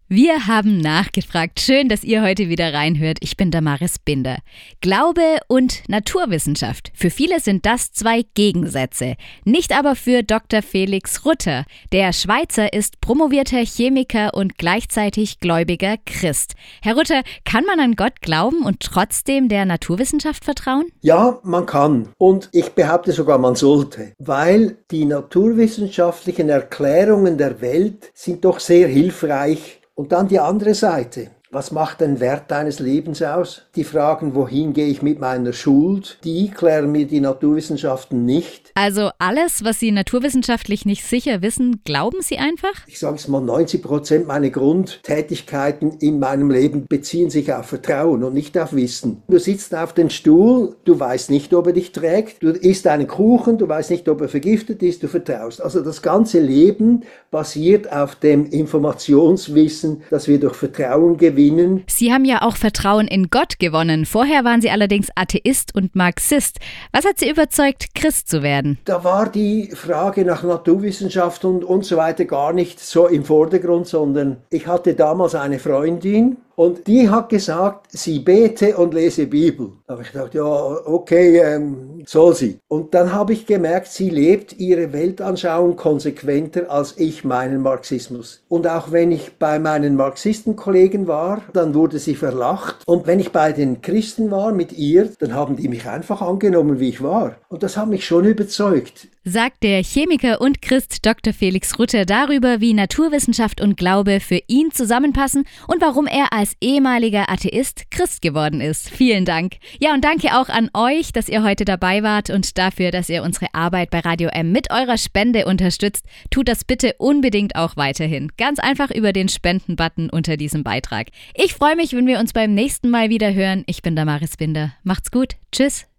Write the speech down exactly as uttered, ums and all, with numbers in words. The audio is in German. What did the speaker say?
Wir haben nachgefragt. Schön, dass ihr heute wieder reinhört. Ich bin Damaris Binder. Glaube und Naturwissenschaft. Für viele sind das zwei Gegensätze. Nicht aber für Doktor Felix Rutter. Der Schweizer ist promovierter Chemiker und gleichzeitig gläubiger Christ. Herr Rutter, kann man an Gott glauben und trotzdem der Naturwissenschaft vertrauen? Ja, man kann. Und ich behaupte sogar, man sollte. Weil die naturwissenschaftlichen Erklärungen der Welt sind doch sehr hilfreich. Und dann die andere Seite. Was macht den Wert deines Lebens aus? Die Fragen, wohin gehe ich mit meiner Schuld, die klären mir die Naturwissenschaften nicht. Also alles, was Sie naturwissenschaftlich nicht sicher wissen, glauben Sie einfach? Ich sage es mal, neunzig Prozent meiner Grundtätigkeiten in meinem Leben beziehen sich auf Vertrauen und nicht auf Wissen. Du sitzt auf dem Stuhl, du weißt nicht, ob er dich trägt, du isst einen Kuchen, du weißt nicht, ob er vergiftet ist, du vertraust. Also das ganze Leben basiert auf dem Informationswissen, das wir durch Vertrauen gewinnen. Sie haben ja auch Vertrauen in Gott gewonnen. Vorher waren Sie allerdings Atheist und Marxist. Was hat Sie überzeugt, Christ zu werden? Da war die Frage nach Naturwissenschaft und, und so weiter gar nicht so im Vordergrund, sondern ich hatte damals eine Freundin, und die hat gesagt, sie bete und lese Bibel. Da habe ich gedacht, ja, okay, ähm, soll sie. Und dann habe ich gemerkt, sie lebt ihre Weltanschauung konsequenter als ich meinen Marxismus. Und auch wenn ich bei meinen Marxistenkollegen war, dann wurde sie verlacht. Und wenn ich bei den Christen war mit ihr, dann haben die mich einfach angenommen, wie ich war. Und das hat mich schon überzeugt. Sagt der Chemiker und Christ Doktor Felix Rutter darüber, wie Naturwissenschaft und Glaube für ihn zusammenpassen und warum er als ehemaliger Atheist Christ geworden ist. Vielen Dank. Ja, und danke auch an euch, dass ihr heute dabei wart und dafür, dass ihr unsere Arbeit bei Radio M mit eurer Spende unterstützt. Tut das bitte unbedingt auch weiterhin. Ganz einfach über den Spenden-Button unter diesem Beitrag. Ich freue mich, wenn wir uns beim nächsten Mal wieder hören. Ich bin Damaris Binder. Macht's gut. Tschüss.